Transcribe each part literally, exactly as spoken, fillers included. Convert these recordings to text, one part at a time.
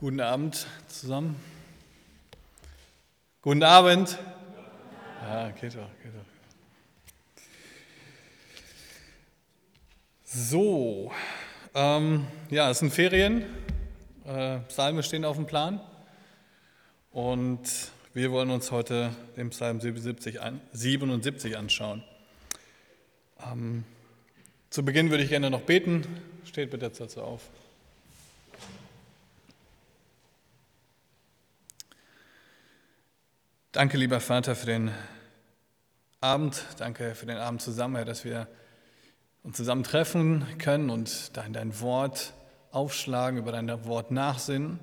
Guten Abend zusammen. Guten Abend. Ja, geht doch, geht doch. So, ähm, ja, es sind Ferien. Äh, Psalme stehen auf dem Plan. Und wir wollen uns heute den Psalm siebenundsiebzig, an, siebenundsiebzig anschauen. Ähm, zu Beginn würde ich gerne noch beten. Steht bitte jetzt dazu auf. Danke, lieber Vater, für den Abend. Danke für den Abend zusammen, Herr, dass wir uns zusammen treffen können und dein, dein Wort aufschlagen, über dein Wort nachsinnen.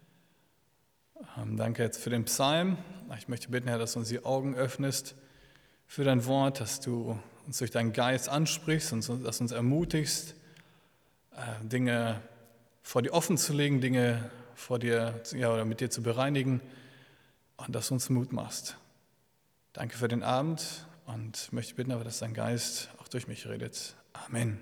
Ähm, danke jetzt für den Psalm. Ich möchte bitten, Herr, dass du uns die Augen öffnest für dein Wort, dass du uns durch deinen Geist ansprichst und dass du uns ermutigst, äh, Dinge vor dir offen zu legen, Dinge vor dir ja, oder mit dir zu bereinigen. Und dass du uns Mut machst. Danke für den Abend und möchte bitten, aber dass dein Geist auch durch mich redet. Amen.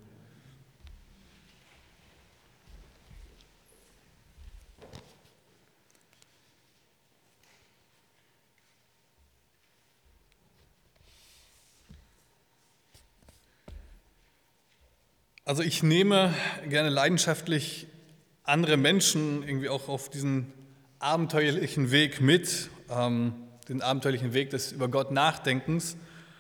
Also ich nehme gerne leidenschaftlich andere Menschen irgendwie auch auf diesen abenteuerlichen Weg mit, ähm, den abenteuerlichen Weg des über Gott Nachdenkens.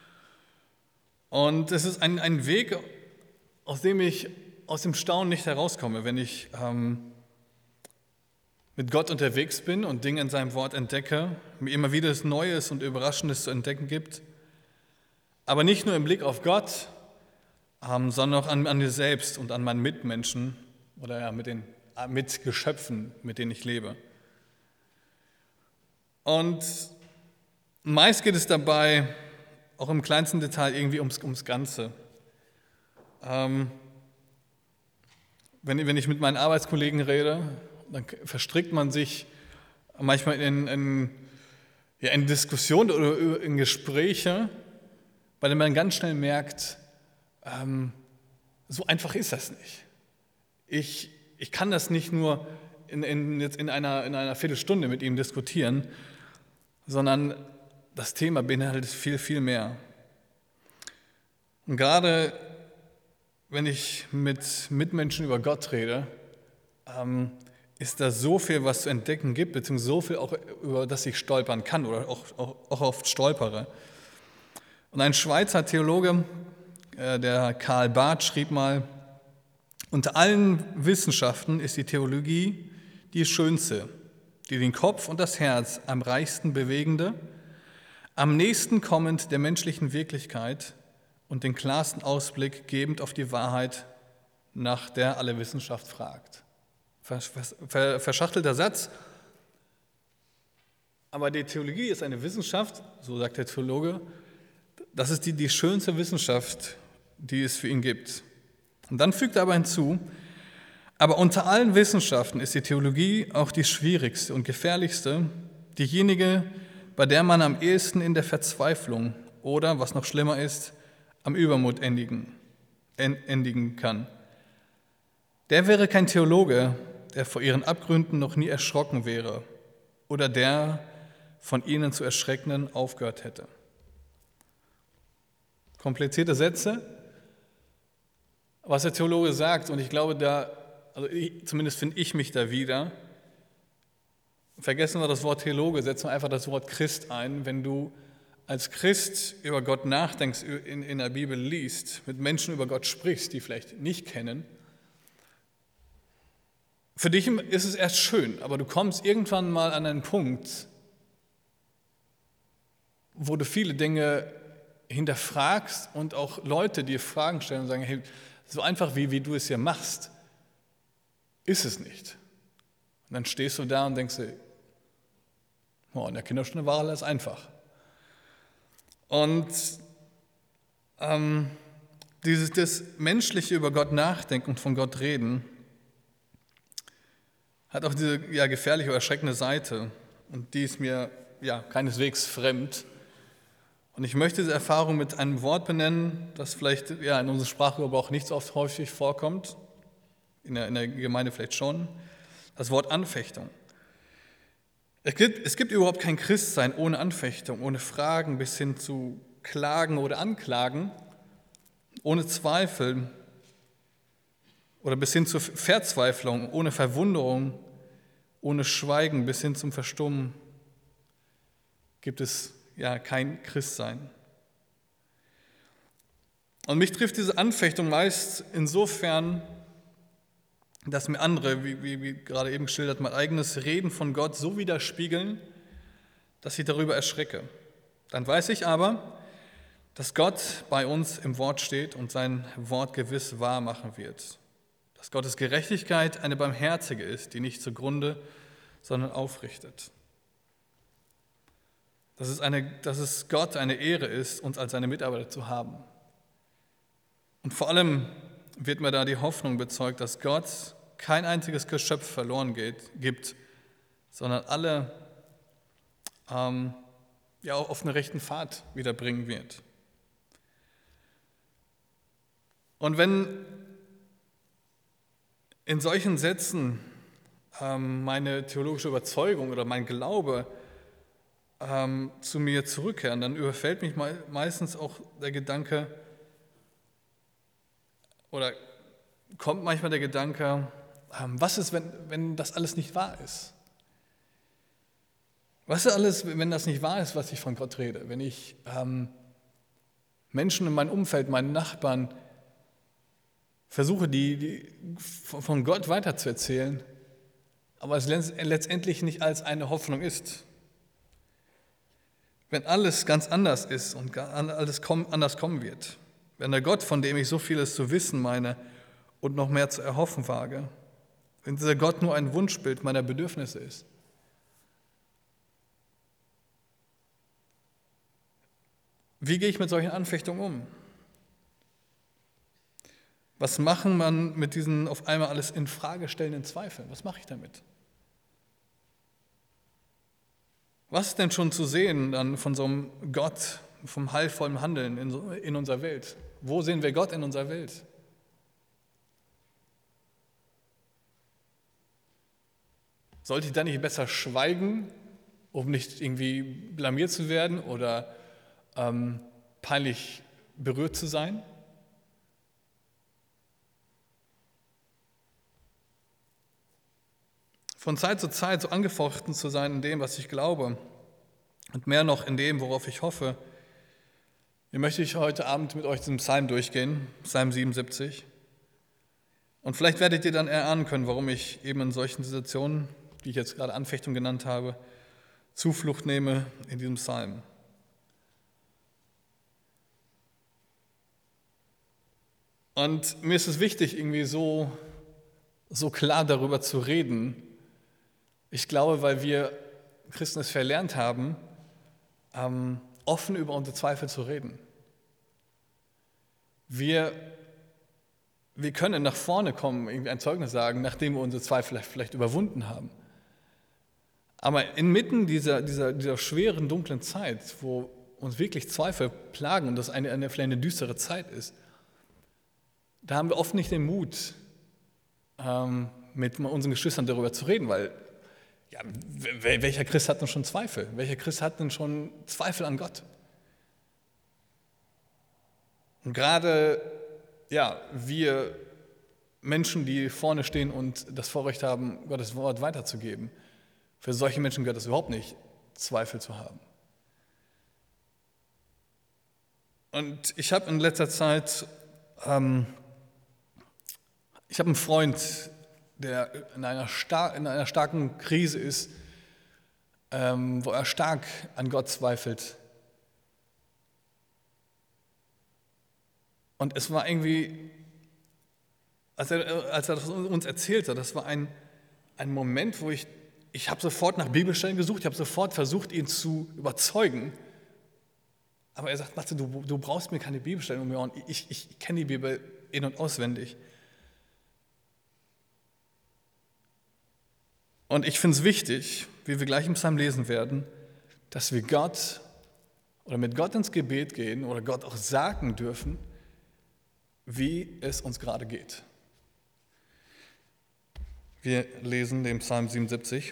Und es ist ein, ein Weg, aus dem ich aus dem Staunen nicht herauskomme, wenn ich ähm, mit Gott unterwegs bin und Dinge in seinem Wort entdecke, mir immer wieder das Neues und Überraschendes zu entdecken gibt. Aber nicht nur im Blick auf Gott, ähm, sondern auch an, an mir selbst und an meinen Mitmenschen oder ja, mit den Mitgeschöpfen, mit denen ich lebe. Und meist geht es dabei auch im kleinsten Detail irgendwie ums, ums Ganze. Ähm, wenn, wenn ich mit meinen Arbeitskollegen rede, dann verstrickt man sich manchmal in, in, ja, in Diskussionen oder in Gespräche, bei denen man ganz schnell merkt, ähm, so einfach ist das nicht. Ich, ich kann das nicht nur in, in, jetzt in, einer, in einer Viertelstunde mit ihm diskutieren, sondern das Thema beinhaltet viel, viel mehr. Und gerade wenn ich mit Mitmenschen über Gott rede, ähm, ist da so viel, was zu entdecken gibt, beziehungsweise so viel, auch über das ich stolpern kann oder auch, auch, auch oft stolpere. Und ein Schweizer Theologe, äh, der Karl Barth, schrieb mal: Unter allen Wissenschaften ist die Theologie die schönste, die den Kopf und das Herz am reichsten bewegende, am nächsten kommend der menschlichen Wirklichkeit und den klarsten Ausblick gebend auf die Wahrheit, nach der alle Wissenschaft fragt. Verschachtelter Satz, aber die Theologie ist eine Wissenschaft, so sagt der Theologe, das ist die, die schönste Wissenschaft, die es für ihn gibt. Und dann fügt er aber hinzu: Aber unter allen Wissenschaften ist die Theologie auch die schwierigste und gefährlichste, diejenige, bei der man am ehesten in der Verzweiflung oder, was noch schlimmer ist, am Übermut endigen, endigen kann. Der wäre kein Theologe, der vor ihren Abgründen noch nie erschrocken wäre oder der von ihnen zu erschrecken aufgehört hätte. Komplizierte Sätze, was der Theologe sagt, und ich glaube, da Also ich, zumindest finde ich mich da wieder. Vergessen wir das Wort Theologe, setzen wir einfach das Wort Christ ein. Wenn du als Christ über Gott nachdenkst, in, in der Bibel liest, mit Menschen über Gott sprichst, die vielleicht nicht kennen, für dich ist es erst schön, aber du kommst irgendwann mal an einen Punkt, wo du viele Dinge hinterfragst und auch Leute dir Fragen stellen und sagen: Hey, so einfach wie, wie du es hier machst, ist es nicht. Und dann stehst du da und denkst dir, oh, in der Kinderstunde war alles einfach. Und ähm, dieses das menschliche über Gott nachdenken und von Gott reden hat auch diese ja, gefährliche oder erschreckende Seite. Und die ist mir ja keineswegs fremd. Und ich möchte diese Erfahrung mit einem Wort benennen, das vielleicht ja, in unserer Sprache aber auch nicht so oft häufig vorkommt. In der, in der Gemeinde vielleicht schon. Das Wort Anfechtung. Es gibt, es gibt überhaupt kein Christsein ohne Anfechtung, ohne Fragen bis hin zu Klagen oder Anklagen, ohne Zweifel oder bis hin zur Verzweiflung, ohne Verwunderung, ohne Schweigen bis hin zum Verstummen gibt es ja kein Christsein. Und mich trifft diese Anfechtung meist insofern, dass mir andere, wie, wie, wie gerade eben geschildert, mein eigenes Reden von Gott so widerspiegeln, dass ich darüber erschrecke. Dann weiß ich aber, dass Gott bei uns im Wort steht und sein Wort gewiss wahr machen wird. Dass Gottes Gerechtigkeit eine barmherzige ist, die nicht zugrunde, sondern aufrichtet. Dass es, eine, dass es Gott eine Ehre ist, uns als seine Mitarbeiter zu haben. Und vor allem wird mir da die Hoffnung bezeugt, dass Gott kein einziges Geschöpf verloren geht, gibt, sondern alle ähm, ja, auf einen rechten Pfad wiederbringen wird. Und wenn in solchen Sätzen ähm, meine theologische Überzeugung oder mein Glaube ähm, zu mir zurückkehren, dann überfällt mich me- meistens auch der Gedanke, oder kommt manchmal der Gedanke, ähm, was ist, wenn, wenn das alles nicht wahr ist? Was ist alles, wenn das nicht wahr ist, was ich von Gott rede? Wenn ich ähm, Menschen in meinem Umfeld, meinen Nachbarn, versuche, die, die von Gott weiterzuerzählen, aber es letztendlich nicht als eine Hoffnung ist. Wenn alles ganz anders ist und alles anders kommen wird, wenn der Gott, von dem ich so vieles zu wissen meine und noch mehr zu erhoffen wage, wenn dieser Gott nur ein Wunschbild meiner Bedürfnisse ist, wie gehe ich mit solchen Anfechtungen um? Was machen man mit diesen auf einmal alles in Frage stellenden Zweifeln? Was mache ich damit? Was ist denn schon zu sehen dann von so einem Gott, vom heilvollen Handeln in, so, in unserer Welt? Wo sehen wir Gott in unserer Welt? Sollte ich da nicht besser schweigen, um nicht irgendwie blamiert zu werden oder ähm, peinlich berührt zu sein? Von Zeit zu Zeit so angefochten zu sein in dem, was ich glaube und mehr noch in dem, worauf ich hoffe. Hier möchte ich heute Abend mit euch diesen Psalm durchgehen, Psalm siebenundsiebzig. Und vielleicht werdet ihr dann erahnen können, warum ich eben in solchen Situationen, die ich jetzt gerade Anfechtung genannt habe, Zuflucht nehme in diesem Psalm. Und mir ist es wichtig, irgendwie so, so klar darüber zu reden. Ich glaube, weil wir Christen es verlernt haben, ähm, offen über unsere Zweifel zu reden. Wir, wir können nach vorne kommen, irgendwie ein Zeugnis sagen, nachdem wir unsere Zweifel vielleicht, vielleicht überwunden haben. Aber inmitten dieser, dieser, dieser schweren, dunklen Zeit, wo uns wirklich Zweifel plagen und das eine, eine, vielleicht eine düstere Zeit ist, da haben wir oft nicht den Mut, ähm, mit unseren Geschwistern darüber zu reden, weil ja, welcher Christ hat denn schon Zweifel? Welcher Christ hat denn schon Zweifel an Gott? Und gerade ja, wir Menschen, die vorne stehen und das Vorrecht haben, Gottes Wort weiterzugeben, für solche Menschen gehört es überhaupt nicht, Zweifel zu haben. Und ich habe in letzter Zeit, ähm, ich habe einen Freund, der in einer, star- in einer starken Krise ist, ähm, wo er stark an Gott zweifelt. Und es war irgendwie, als er, als er das uns erzählte, das war ein, ein Moment, wo ich, ich habe sofort nach Bibelstellen gesucht, ich habe sofort versucht, ihn zu überzeugen. Aber er sagt, Matze, du, du brauchst mir keine Bibelstellen um mir und ich, ich kenne die Bibel in- und auswendig. Und ich finde es wichtig, wie wir gleich im Psalm lesen werden, dass wir Gott oder mit Gott ins Gebet gehen oder Gott auch sagen dürfen, wie es uns gerade geht. Wir lesen den Psalm siebenundsiebzig.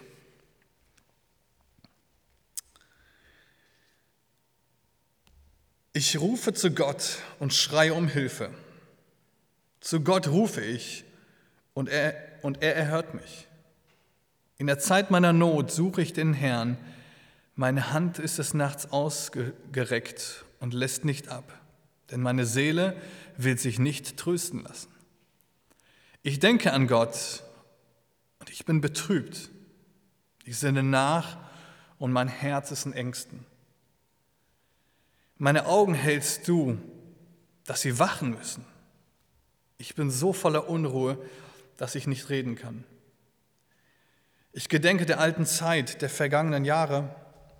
Ich rufe zu Gott und schreie um Hilfe. Zu Gott rufe ich und er, und er erhört mich. In der Zeit meiner Not suche ich den Herrn. Meine Hand ist des Nachts ausgereckt und lässt nicht ab, denn meine Seele will sich nicht trösten lassen. Ich denke an Gott und ich bin betrübt. Ich sinne nach und mein Herz ist in Ängsten. Meine Augen hältst du, dass sie wachen müssen. Ich bin so voller Unruhe, dass ich nicht reden kann. Ich gedenke der alten Zeit, der vergangenen Jahre.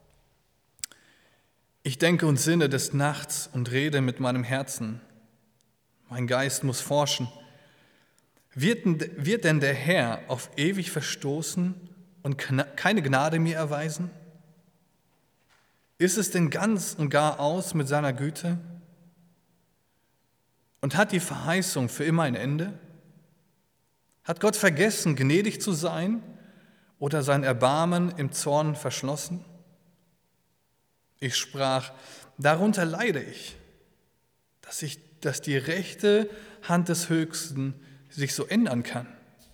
Ich denke und sinne des Nachts und rede mit meinem Herzen. Mein Geist muss forschen. Wird denn, wird denn der Herr auf ewig verstoßen und keine Gnade mir erweisen? Ist es denn ganz und gar aus mit seiner Güte? Und hat die Verheißung für immer ein Ende? Hat Gott vergessen, gnädig zu sein oder sein Erbarmen im Zorn verschlossen? Ich sprach, darunter leide ich, dass, ich, dass die rechte Hand des Höchsten sich so ändern kann.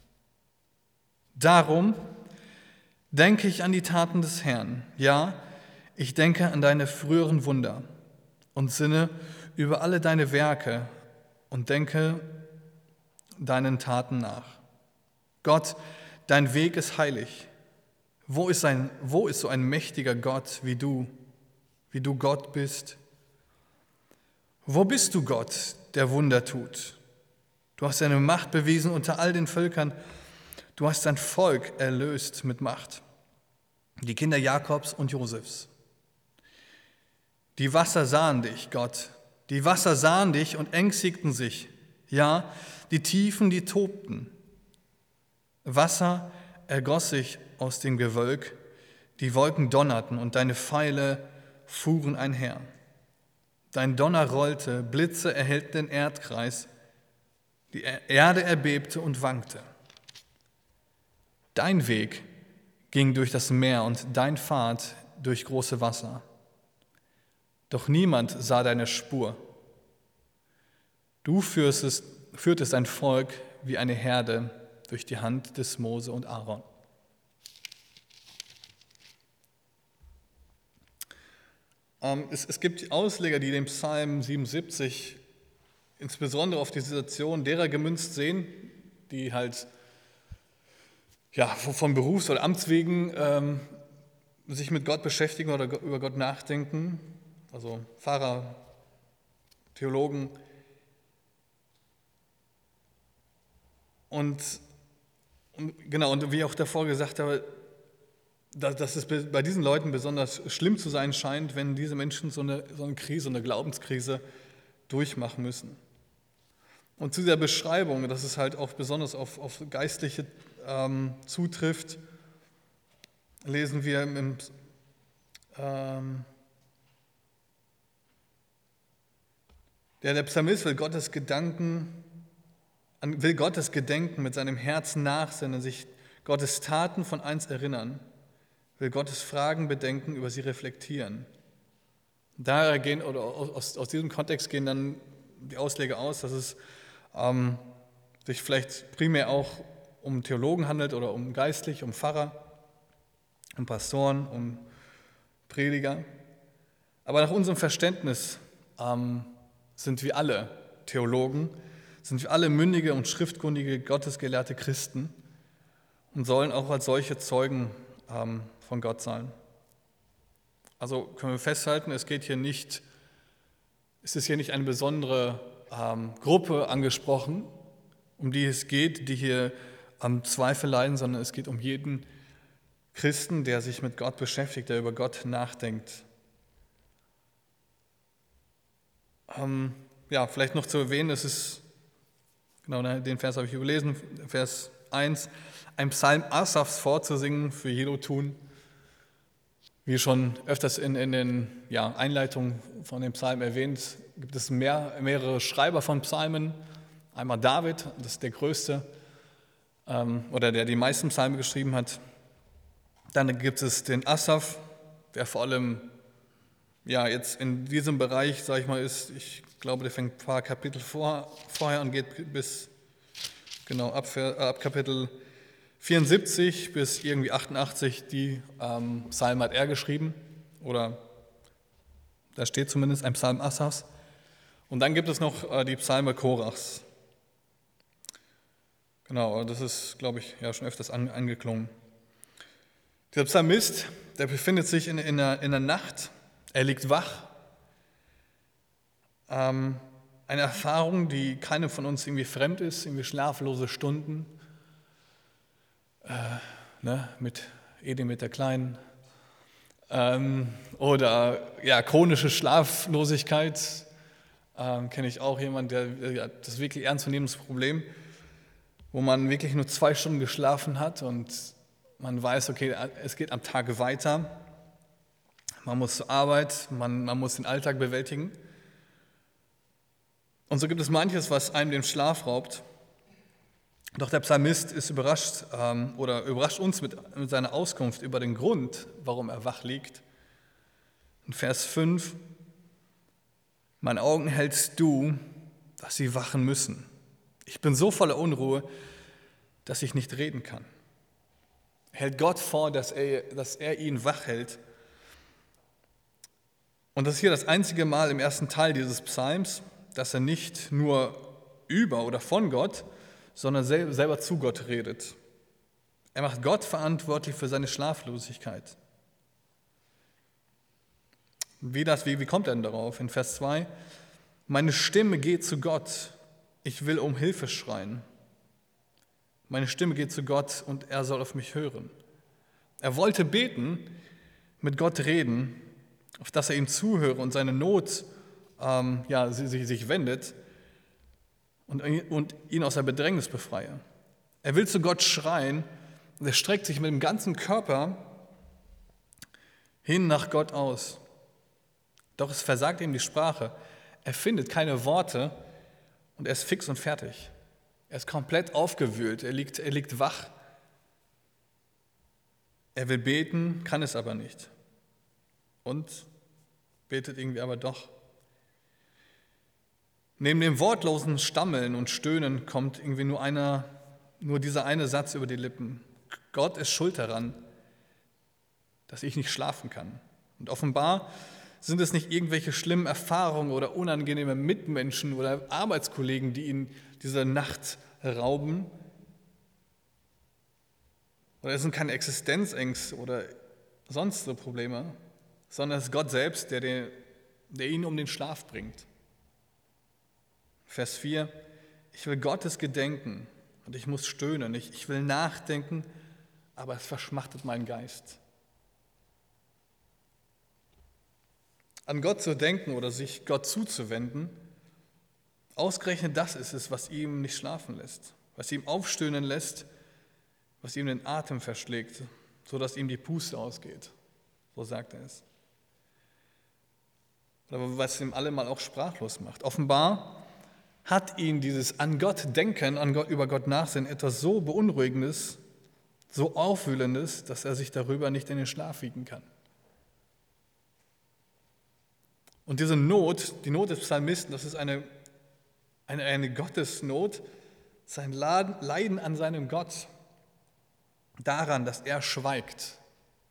Darum denke ich an die Taten des Herrn, ja, ich denke an deine früheren Wunder und sinne über alle deine Werke und denke deinen Taten nach. Gott, dein Weg ist heilig. Wo ist, ein, wo ist so ein mächtiger Gott wie du, wie du Gott bist? Wo bist du, Gott, der Wunder tut? Du hast deine Macht bewiesen unter all den Völkern. Du hast dein Volk erlöst mit Macht, die Kinder Jakobs und Josefs. Die Wasser sahen dich, Gott, die Wasser sahen dich und ängstigten sich. Ja, die Tiefen, die tobten. Wasser ergoss sich aus dem Gewölk, die Wolken donnerten und deine Pfeile fuhren einher. Dein Donner rollte, Blitze erhellten den Erdkreis, die Erde erbebte und wankte. Dein Weg ging durch das Meer und dein Pfad durch große Wasser. Doch niemand sah deine Spur. Du führtest, führtest ein Volk wie eine Herde durch die Hand des Mose und Aaron. Ähm, es, es gibt Ausleger, die den Psalm siebenundsiebzig insbesondere auf die Situation derer gemünzt sehen, die halt ja, von Berufs- oder Amtswegen ähm, sich mit Gott beschäftigen oder über Gott nachdenken. Also Pfarrer, Theologen. Und, und genau, und wie ich auch davor gesagt habe, dass, dass es bei diesen Leuten besonders schlimm zu sein scheint, wenn diese Menschen so eine, so eine Krise, eine Glaubenskrise durchmachen müssen. Und zu dieser Beschreibung, dass es halt auch besonders auf, auf Geistliche ähm, zutrifft, lesen wir im ähm, Der, der Psalmist will Gottes Gedanken, will Gottes Gedenken mit seinem Herzen nachsinnen, sich Gottes Taten von einst erinnern, will Gottes Fragen bedenken, über sie reflektieren. Daher gehen, oder aus, aus diesem Kontext gehen dann die Ausleger aus, dass es ähm, sich vielleicht primär auch um Theologen handelt oder um Geistliche, um Pfarrer, um Pastoren, um Prediger. Aber nach unserem Verständnis ähm, sind wir alle Theologen, sind wir alle mündige und schriftkundige, gottesgelehrte Christen und sollen auch als solche Zeugen ähm, von Gott sein. Also können wir festhalten, es geht hier nicht, es ist hier nicht eine besondere ähm, Gruppe angesprochen, um die es geht, die hier am Zweifel leiden, sondern es geht um jeden Christen, der sich mit Gott beschäftigt, der über Gott nachdenkt. Ähm, ja, vielleicht noch zu erwähnen, es ist, genau den Vers habe ich überlesen, Vers eins, ein Psalm Asafs vorzusingen für Jedutun. Wie schon öfters in, in den ja, Einleitungen von dem Psalm erwähnt, gibt es mehr, mehrere Schreiber von Psalmen. Einmal David, das ist der größte, ähm, oder der die meisten Psalme geschrieben hat. Dann gibt es den Asaf, der vor allem ja, jetzt in diesem Bereich, sage ich mal, ist, ich glaube, der fängt ein paar Kapitel vor, vorher und geht bis, genau, ab, ab Kapitel vierundsiebzig bis irgendwie achtundachtzig, die ähm, Psalme hat er geschrieben, oder da steht zumindest ein Psalm Asafs. Und dann gibt es noch äh, die Psalme Korachs. Genau, das ist, glaube ich, ja schon öfters an, angeklungen. Der Psalmist, der befindet sich in, in, der, in der Nacht, er liegt wach. Ähm, eine Erfahrung, die keinem von uns irgendwie fremd ist, irgendwie schlaflose Stunden, äh, ne, mit Edi mit der Kleinen, ähm, oder ja, chronische Schlaflosigkeit, ähm, kenne ich auch jemanden, der ja, das ist wirklich ernstzunehmendes Problem, wo man wirklich nur zwei Stunden geschlafen hat und man weiß, okay, es geht am Tag weiter, man muss zur Arbeit, man, man muss den Alltag bewältigen. Und so gibt es manches, was einem den Schlaf raubt. Doch der Psalmist ist überrascht ähm, oder überrascht uns mit, mit seiner Auskunft über den Grund, warum er wach liegt. In Vers fünf: Meine Augen hältst du, dass sie wachen müssen. Ich bin so voller Unruhe, dass ich nicht reden kann. Er hält Gott vor, dass er, dass er ihn wach hält. Und das ist hier das einzige Mal im ersten Teil dieses Psalms, dass er nicht nur über oder von Gott, sondern selber zu Gott redet. Er macht Gott verantwortlich für seine Schlaflosigkeit. Wie, das, wie, wie kommt er denn darauf? In Vers zwei: Meine Stimme geht zu Gott, ich will um Hilfe schreien. Meine Stimme geht zu Gott und er soll auf mich hören. Er wollte beten, mit Gott reden, auf dass er ihm zuhöre und seine Not ähm, ja, sich, sich wendet und, und ihn aus der Bedrängnis befreie. Er will zu Gott schreien und er streckt sich mit dem ganzen Körper hin nach Gott aus. Doch es versagt ihm die Sprache. Er findet keine Worte und er ist fix und fertig. Er ist komplett aufgewühlt, er liegt, er liegt wach. Er will beten, kann es aber nicht. Und betet irgendwie aber doch. Neben dem wortlosen Stammeln und Stöhnen kommt irgendwie nur, einer, nur dieser eine Satz über die Lippen. Gott ist schuld daran, dass ich nicht schlafen kann. Und offenbar sind es nicht irgendwelche schlimmen Erfahrungen oder unangenehme Mitmenschen oder Arbeitskollegen, die ihn diese Nacht rauben. Oder es sind keine Existenzängste oder sonst so Probleme, sondern es ist Gott selbst, der, den, der ihn um den Schlaf bringt. Vers vier: Ich will Gottes gedenken und ich muss stöhnen. Ich, ich will nachdenken, aber es verschmachtet meinen Geist. An Gott zu denken oder sich Gott zuzuwenden, ausgerechnet das ist es, was ihm nicht schlafen lässt, was ihm aufstöhnen lässt, was ihm den Atem verschlägt, sodass ihm die Puste ausgeht. So sagt er es. Oder was ihm allemal auch sprachlos macht. Offenbar hat ihn dieses an Gott denken, an Gott, über Gott nachsinnen, etwas so Beunruhigendes, so Aufwühlendes, dass er sich darüber nicht in den Schlaf wiegen kann. Und diese Not, die Not des Psalmisten, das ist eine, eine, eine Gottesnot, sein Leiden an seinem Gott, daran, dass er schweigt,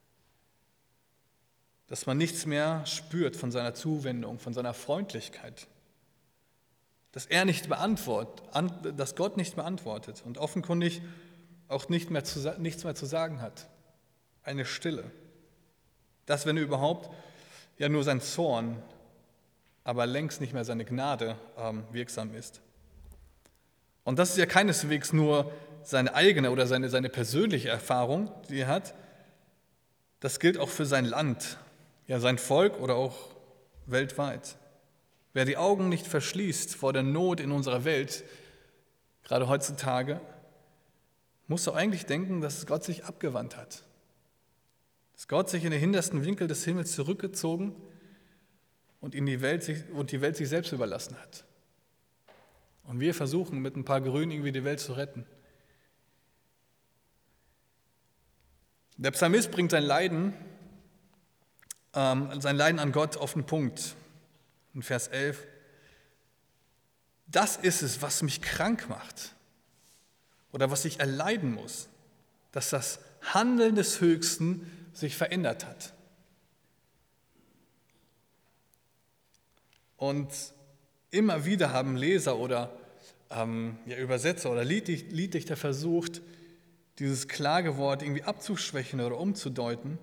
dass man nichts mehr spürt von seiner Zuwendung, von seiner Freundlichkeit, dass er nicht beantwortet, dass Gott nicht beantwortet und offenkundig auch nicht mehr zu, nichts mehr zu sagen hat. Eine Stille. Das, wenn überhaupt, ja nur sein Zorn, aber längst nicht mehr seine Gnade ähm, wirksam ist. Und das ist ja keineswegs nur seine eigene oder seine, seine persönliche Erfahrung, die er hat. Das gilt auch für sein Land, ja sein Volk oder auch weltweit. Wer die Augen nicht verschließt vor der Not in unserer Welt, gerade heutzutage, muss doch eigentlich denken, dass Gott sich abgewandt hat. Dass Gott sich in den hintersten Winkel des Himmels zurückgezogen und, in die Welt sich, und die Welt sich selbst überlassen hat. Und wir versuchen mit ein paar Grünen irgendwie die Welt zu retten. Der Psalmist bringt sein Leiden, ähm, sein Leiden an Gott auf den Punkt. In Vers elf. Das ist es, was mich krank macht oder was ich erleiden muss, dass das Handeln des Höchsten sich verändert hat. Und immer wieder haben Leser oder ähm, ja, Übersetzer oder Lieddichter, Lieddichter versucht, dieses Klagewort irgendwie abzuschwächen oder umzudeuten.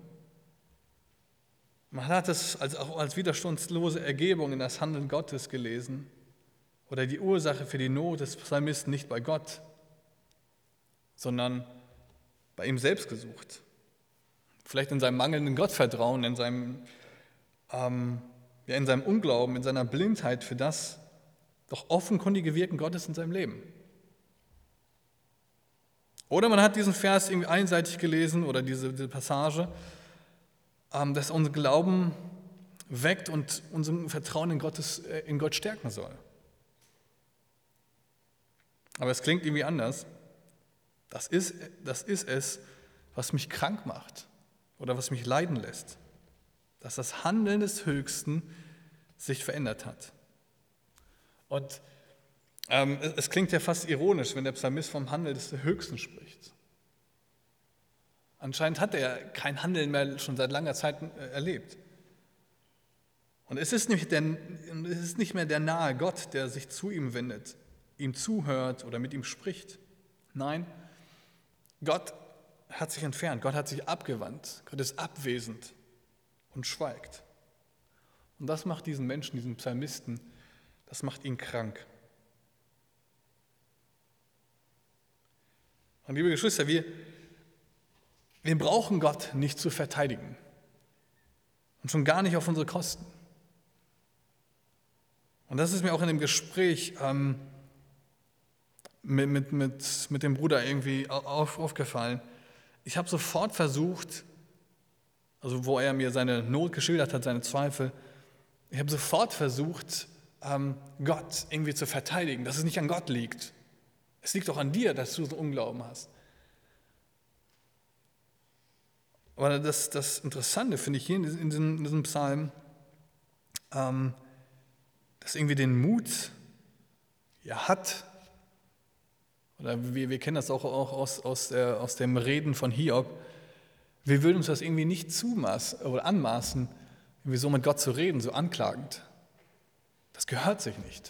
Man hat es als, auch als widerstandslose Ergebung in das Handeln Gottes gelesen oder die Ursache für die Not des Psalmisten nicht bei Gott, sondern bei ihm selbst gesucht. Vielleicht in seinem mangelnden Gottvertrauen, in seinem, ähm, ja, in seinem Unglauben, in seiner Blindheit für das doch offenkundige Wirken Gottes in seinem Leben. Oder man hat diesen Vers irgendwie einseitig gelesen oder diese, diese Passage, ähm, dass unser Glauben weckt und unser Vertrauen in, Gottes, äh, in Gott stärken soll. Aber es klingt irgendwie anders. Das ist, das ist es, was mich krank macht oder was mich leiden lässt. Dass das Handeln des Höchsten sich verändert hat. Und ähm, es, es klingt ja fast ironisch, wenn der Psalmist vom Handeln des Höchsten spricht. Anscheinend hat er kein Handeln mehr schon seit langer Zeit erlebt. Und es ist nicht, der, es ist nicht mehr der nahe Gott, der sich zu ihm wendet, ihm zuhört oder mit ihm spricht. Nein, Gott hat sich entfernt, Gott hat sich abgewandt, Gott ist abwesend und schweigt. Und das macht diesen Menschen, diesen Psalmisten, das macht ihn krank. Und liebe Geschwister, wir, wir brauchen Gott nicht zu verteidigen und schon gar nicht auf unsere Kosten. Und das ist mir auch in dem Gespräch ähm, mit, mit, mit, mit dem Bruder irgendwie auf, aufgefallen. Ich habe sofort versucht, also wo er mir seine Not geschildert hat, seine Zweifel, ich habe sofort versucht, ähm, Gott irgendwie zu verteidigen, dass es nicht an Gott liegt. Es liegt auch an dir, dass du so Unglauben hast. Aber das, das Interessante finde ich hier in diesem, in diesem Psalm, ähm, dass irgendwie den Mut ja, hat, oder wir, wir kennen das auch, auch aus, aus, der, aus dem Reden von Hiob, wir würden uns das irgendwie nicht zumaßen oder anmaßen, irgendwie so mit Gott zu reden, so anklagend. Das gehört sich nicht.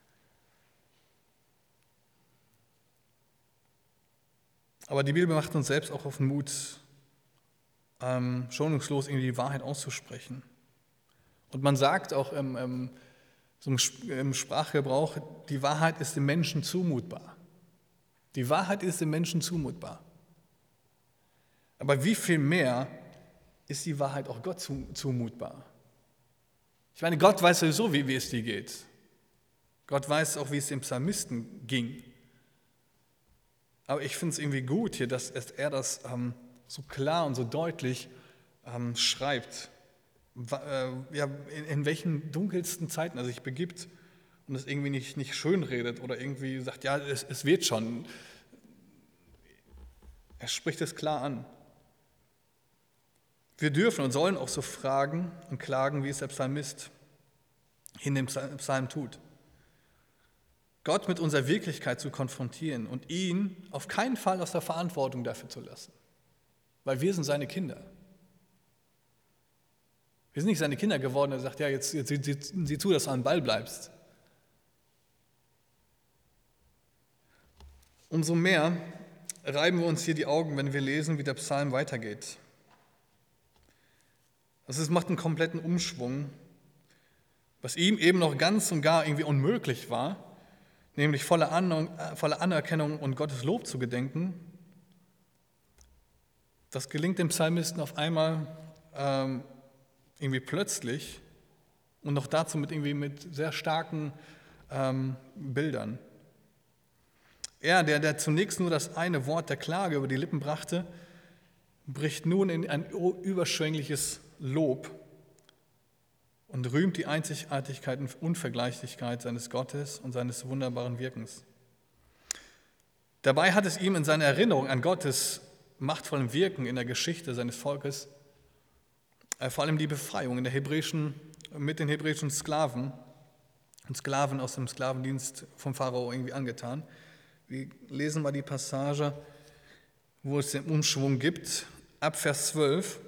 Aber die Bibel macht uns selbst auch auf den Mut, ähm, schonungslos irgendwie die Wahrheit auszusprechen. Und man sagt auch im, im, so im Sprachgebrauch, die Wahrheit ist dem Menschen zumutbar. Die Wahrheit ist dem Menschen zumutbar. Aber wie viel mehr ist die Wahrheit auch Gott zumutbar? Ich meine, Gott weiß sowieso, wie, wie es dir geht. Gott weiß auch, wie es dem Psalmisten ging. Aber ich finde es irgendwie gut hier, dass er das ähm, so klar und so deutlich ähm, schreibt. Äh, ja, in, in welchen dunkelsten Zeiten er sich begibt und es irgendwie nicht, nicht schönredet oder irgendwie sagt, ja, es, es wird schon. Er spricht es klar an. Wir dürfen und sollen auch so fragen und klagen, wie es der Psalmist in dem Psalm tut. Gott mit unserer Wirklichkeit zu konfrontieren und ihn auf keinen Fall aus der Verantwortung dafür zu lassen. Weil wir sind seine Kinder. Wir sind nicht seine Kinder geworden, der sagt, ja, jetzt, jetzt sieh, sieh zu, dass du am Ball bleibst. Umso mehr reiben wir uns hier die Augen, wenn wir lesen, wie der Psalm weitergeht. Also es macht einen kompletten Umschwung, was ihm eben noch ganz und gar irgendwie unmöglich war, nämlich voller Anerkennung und Gottes Lob zu gedenken. Das gelingt dem Psalmisten auf einmal ähm, irgendwie plötzlich und noch dazu mit irgendwie mit sehr starken ähm, Bildern. Er, der, der zunächst nur das eine Wort der Klage über die Lippen brachte, bricht nun in ein überschwängliches Lob und rühmt die Einzigartigkeit und Unvergleichlichkeit seines Gottes und seines wunderbaren Wirkens. Dabei hat es ihm in seiner Erinnerung an Gottes machtvollen Wirken in der Geschichte seines Volkes, äh, vor allem die Befreiung in der hebräischen, mit den hebräischen Sklaven und Sklaven aus dem Sklavendienst vom Pharao irgendwie angetan. Wir lesen mal die Passage, wo es den Umschwung gibt, ab Vers zwölf.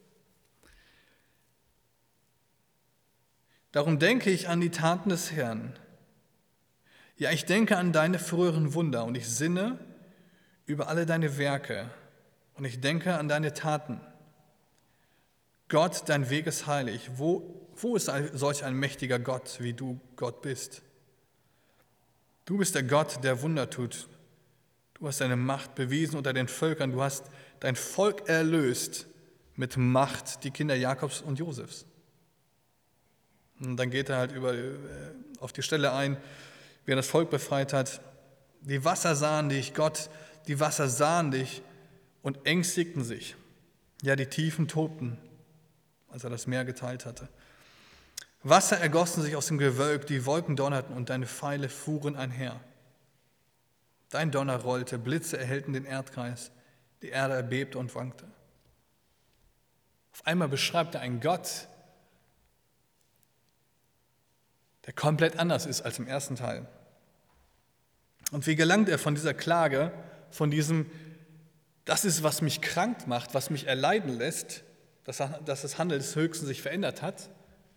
Darum denke ich an die Taten des Herrn. Ja, ich denke an deine früheren Wunder und ich sinne über alle deine Werke und ich denke an deine Taten. Gott, dein Weg ist heilig. Wo, wo ist solch ein mächtiger Gott, wie du Gott bist? Du bist der Gott, der Wunder tut. Du hast deine Macht bewiesen unter den Völkern. Du hast dein Volk erlöst mit Macht, die Kinder Jakobs und Josefs. Und dann geht er halt über, auf die Stelle ein, wie er das Volk befreit hat. Die Wasser sahen dich, Gott, die Wasser sahen dich und ängstigten sich. Ja, die Tiefen tobten, als er das Meer geteilt hatte. Wasser ergossen sich aus dem Gewölk, die Wolken donnerten und deine Pfeile fuhren einher. Dein Donner rollte, Blitze erhellten den Erdkreis, die Erde erbebte und wankte. Auf einmal beschreibt er einen Gott, der komplett anders ist als im ersten Teil. Und wie gelangt er von dieser Klage, von diesem, das ist, was mich krank macht, was mich erleiden lässt, dass, dass das Handeln des Höchsten sich verändert hat,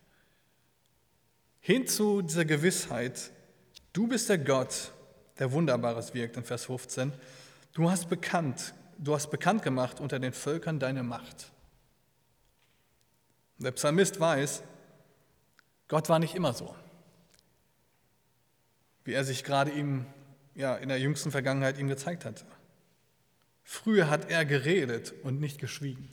hin zu dieser Gewissheit, du bist der Gott, der Wunderbares wirkt, in Vers fünfzehn. Du hast bekannt, du hast bekannt gemacht unter den Völkern deine Macht. Der Psalmist weiß, Gott war nicht immer so, wie er sich gerade ihm ja, in der jüngsten Vergangenheit ihm gezeigt hatte. Früher hat er geredet und nicht geschwiegen.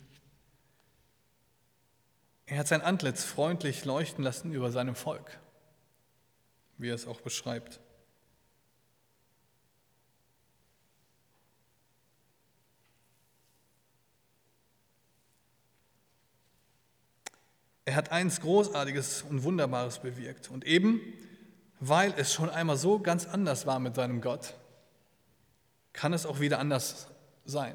Er hat sein Antlitz freundlich leuchten lassen über seinem Volk, wie er es auch beschreibt. Er hat eins Großartiges und Wunderbares bewirkt. Und eben, weil es schon einmal so ganz anders war mit seinem Gott, kann es auch wieder anders sein.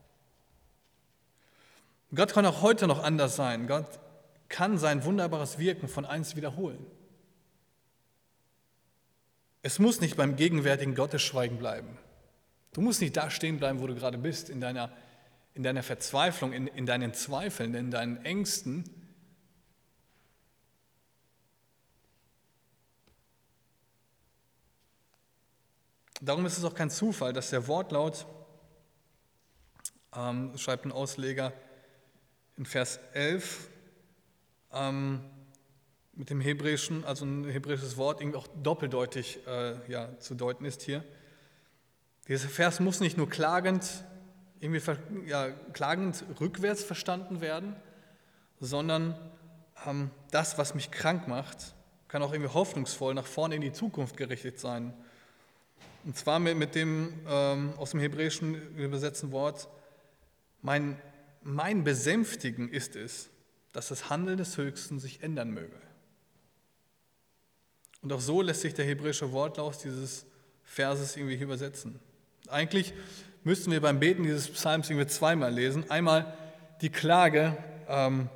Gott kann auch heute noch anders sein. Gott kann sein wunderbares Wirken von einst wiederholen. Es muss nicht beim gegenwärtigen Gottesschweigen bleiben. Du musst nicht da stehen bleiben, wo du gerade bist, in deiner, in deiner Verzweiflung, in, in deinen Zweifeln, in deinen Ängsten. Darum ist es auch kein Zufall, dass der Wortlaut, ähm, schreibt ein Ausleger in Vers elf, ähm, mit dem Hebräischen, also ein hebräisches Wort, irgendwie auch doppeldeutig äh, ja, zu deuten ist hier. Dieser Vers muss nicht nur klagend, irgendwie ja, klagend rückwärts verstanden werden, sondern ähm, das, was mich krank macht, kann auch irgendwie hoffnungsvoll nach vorne in die Zukunft gerichtet sein. Und zwar mit, mit dem ähm, aus dem Hebräischen übersetzten Wort, mein, mein Besänftigen ist es, dass das Handeln des Höchsten sich ändern möge. Und auch so lässt sich der hebräische Wortlaut dieses Verses irgendwie übersetzen. Eigentlich müssten wir beim Beten dieses Psalms irgendwie zweimal lesen. Einmal die Klage, ähm,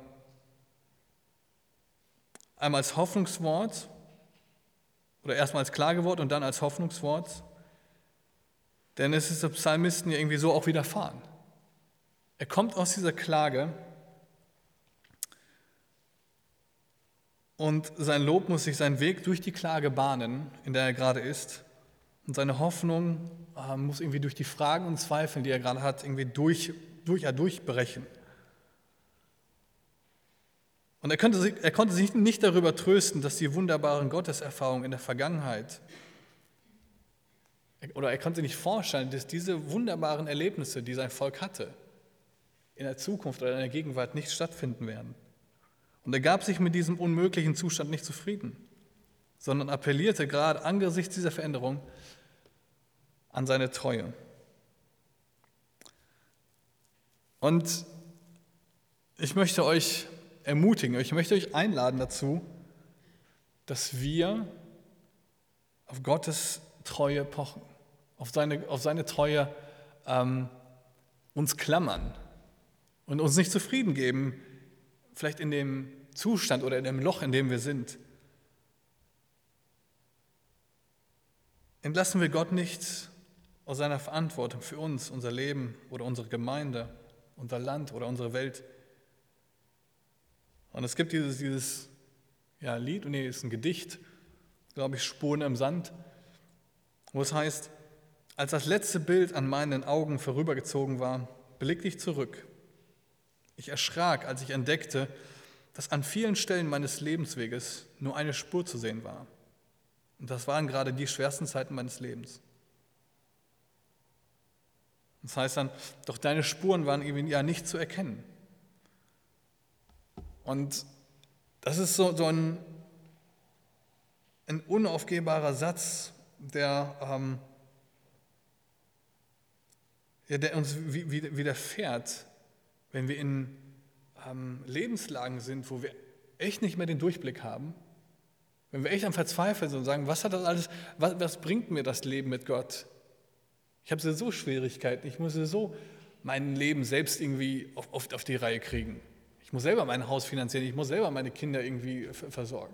einmal als Hoffnungswort oder erstmal als Klagewort und dann als Hoffnungswort. Denn es ist dem Psalmisten ja irgendwie so auch widerfahren. Er kommt aus dieser Klage und sein Lob muss sich seinen Weg durch die Klage bahnen, in der er gerade ist. Und seine Hoffnung äh, muss irgendwie durch die Fragen und Zweifel, die er gerade hat, irgendwie durch, durch, ja, durchbrechen. Und er, könnte sich, er konnte sich nicht darüber trösten, dass die wunderbaren Gotteserfahrungen in der Vergangenheit, oder er konnte sich nicht vorstellen, dass diese wunderbaren Erlebnisse, die sein Volk hatte, in der Zukunft oder in der Gegenwart nicht stattfinden werden. Und er gab sich mit diesem unmöglichen Zustand nicht zufrieden, sondern appellierte gerade angesichts dieser Veränderung an seine Treue. Und ich möchte euch ermutigen, ich möchte euch einladen dazu, dass wir auf Gottes Treue pochen, auf seine, auf seine Treue ähm, uns klammern und uns nicht zufrieden geben, vielleicht in dem Zustand oder in dem Loch, in dem wir sind. Entlassen wir Gott nicht aus seiner Verantwortung für uns, unser Leben oder unsere Gemeinde, unser Land oder unsere Welt. Und es gibt dieses, dieses ja, Lied, nee, es ist ein Gedicht, glaube ich, Spuren im Sand, wo es heißt: Als das letzte Bild an meinen Augen vorübergezogen war, blickte ich zurück. Ich erschrak, als ich entdeckte, dass an vielen Stellen meines Lebensweges nur eine Spur zu sehen war. Und das waren gerade die schwersten Zeiten meines Lebens. Das heißt dann, doch deine Spuren waren eben ja nicht zu erkennen. Und das ist so, so ein, ein unaufgehbarer Satz, der, ähm, ja, der uns widerfährt, wenn wir in ähm, Lebenslagen sind, wo wir echt nicht mehr den Durchblick haben, wenn wir echt am Verzweifeln sind und sagen, was hat das alles, was, was bringt mir das Leben mit Gott? Ich habe so Schwierigkeiten, ich muss so mein Leben selbst irgendwie auf, auf, auf die Reihe kriegen. Ich muss selber mein Haus finanzieren, ich muss selber meine Kinder irgendwie versorgen.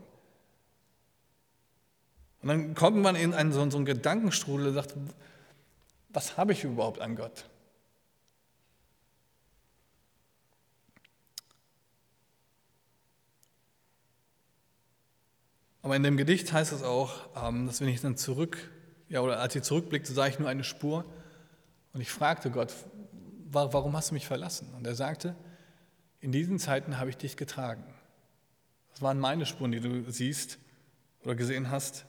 Und dann kommt man in einen, so, so einen Gedankenstrudel und sagt, was habe ich überhaupt an Gott? Aber in dem Gedicht heißt es auch, dass wenn ich dann zurück, ja, oder als ich zurückblickte, sah ich nur eine Spur und ich fragte Gott, warum hast du mich verlassen? Und er sagte, in diesen Zeiten habe ich dich getragen. Das waren meine Spuren, die du siehst oder gesehen hast.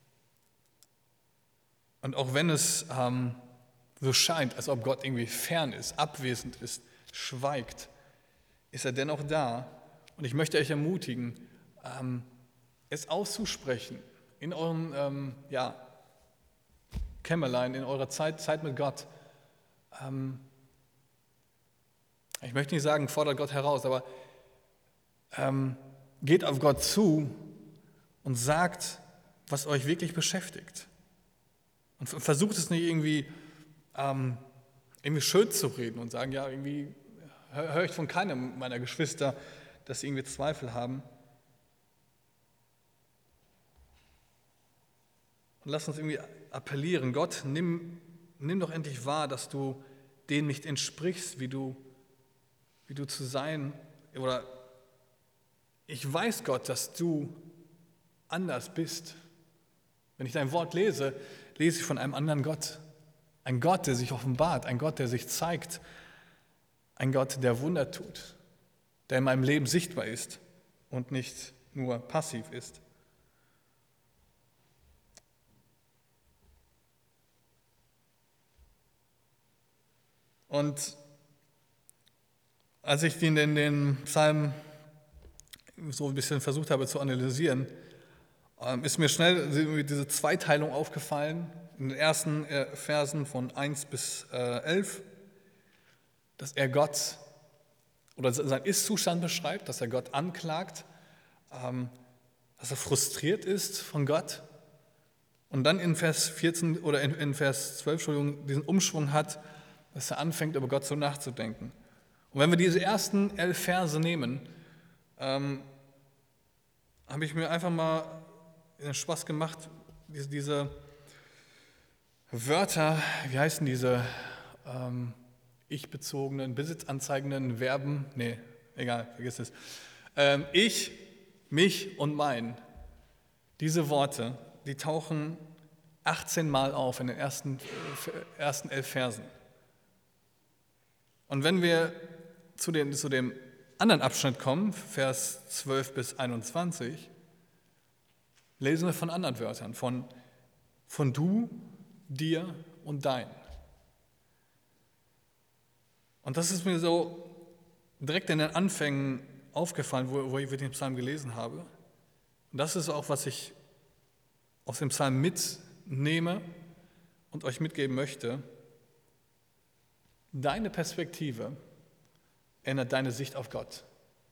Und auch wenn es ähm, so scheint, als ob Gott irgendwie fern ist, abwesend ist, schweigt, ist er dennoch da. Und ich möchte euch ermutigen, ähm, es auszusprechen in eurem ähm, ja, Kämmerlein, in eurer Zeit, Zeit mit Gott. Ähm, ich möchte nicht sagen, fordert Gott heraus, aber ähm, geht auf Gott zu und sagt, was euch wirklich beschäftigt. Und versucht es nicht irgendwie, ähm, irgendwie schön zu reden und sagen, ja, irgendwie höre ich von keinem meiner Geschwister, dass sie irgendwie Zweifel haben. Und lass uns irgendwie appellieren, Gott, nimm, nimm doch endlich wahr, dass du denen nicht entsprichst, wie du, wie du zu sein, oder ich weiß, Gott, dass du anders bist. Wenn ich dein Wort lese, lese ich von einem anderen Gott. Ein Gott, der sich offenbart, ein Gott, der sich zeigt, ein Gott, der Wunder tut, der in meinem Leben sichtbar ist und nicht nur passiv ist. Und als ich den, den, den Psalm so ein bisschen versucht habe zu analysieren, ist mir schnell diese Zweiteilung aufgefallen, in den ersten Versen von eins bis elf, dass er Gott oder seinen Ist-Zustand beschreibt, dass er Gott anklagt, dass er frustriert ist von Gott und dann in Vers vierzehn oder in, in Vers zwölf, Entschuldigung, diesen Umschwung hat, dass er anfängt, über Gott so nachzudenken. Und wenn wir diese ersten elf Verse nehmen, ähm, habe ich mir einfach mal den Spaß gemacht, diese, diese Wörter, wie heißen diese ähm, ich-bezogenen, besitzanzeigenden Verben, nee, egal, vergiss es. Ähm, ich, mich und mein, diese Worte, die tauchen achtzehn Mal auf in den ersten, ersten elf Versen. Und wenn wir zu, den, zu dem anderen Abschnitt kommen, Vers zwölf bis einundzwanzig, lesen wir von anderen Wörtern, von, von du, dir und dein. Und das ist mir so direkt in den Anfängen aufgefallen, wo, wo ich den Psalm gelesen habe. Und das ist auch, was ich aus dem Psalm mitnehme und euch mitgeben möchte. Deine Perspektive ändert deine Sicht auf Gott.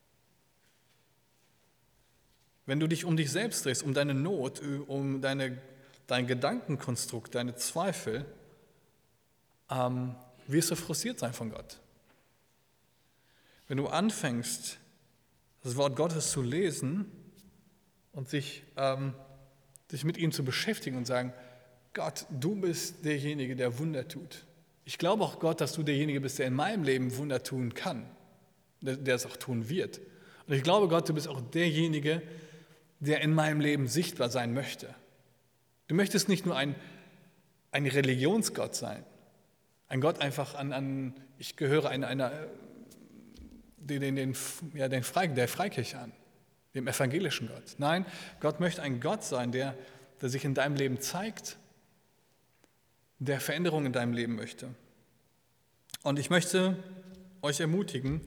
Wenn du dich um dich selbst drehst, um deine Not, um deine, dein Gedankenkonstrukt, deine Zweifel, ähm, wirst du frustriert sein von Gott. Wenn du anfängst, das Wort Gottes zu lesen und sich, ähm, sich mit ihm zu beschäftigen und sagen, Gott, du bist derjenige, der Wunder tut. Ich glaube auch, Gott, dass du derjenige bist, der in meinem Leben Wunder tun kann, der, der es auch tun wird. Und ich glaube, Gott, du bist auch derjenige, der in meinem Leben sichtbar sein möchte. Du möchtest nicht nur ein, ein Religionsgott sein, ein Gott einfach an, an ich gehöre einer, einer den, den, den, ja, den Freik, der Freikirche an, dem evangelischen Gott. Nein, Gott möchte ein Gott sein, der, der sich in deinem Leben zeigt, der Veränderung in deinem Leben möchte. Und ich möchte euch ermutigen,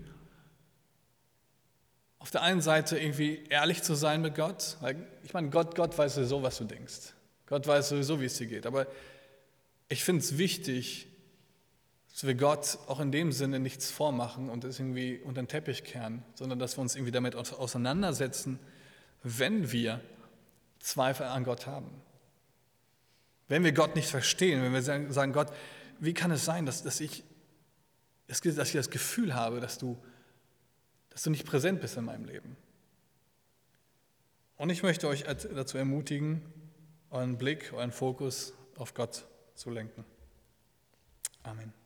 auf der einen Seite irgendwie ehrlich zu sein mit Gott, weil ich meine, Gott, Gott weiß sowieso, was du denkst. Gott weiß sowieso, wie es dir geht. Aber ich finde es wichtig, dass wir Gott auch in dem Sinne nichts vormachen und es irgendwie unter den Teppich kehren, sondern dass wir uns irgendwie damit auseinandersetzen, wenn wir Zweifel an Gott haben. Wenn wir Gott nicht verstehen, wenn wir sagen, Gott, wie kann es sein, dass, dass, ich, dass ich das Gefühl habe, dass du, dass du nicht präsent bist in meinem Leben. Und ich möchte euch dazu ermutigen, euren Blick, euren Fokus auf Gott zu lenken. Amen.